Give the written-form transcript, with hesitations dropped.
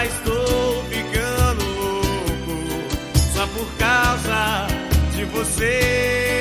estou ficando louco só por causa de você.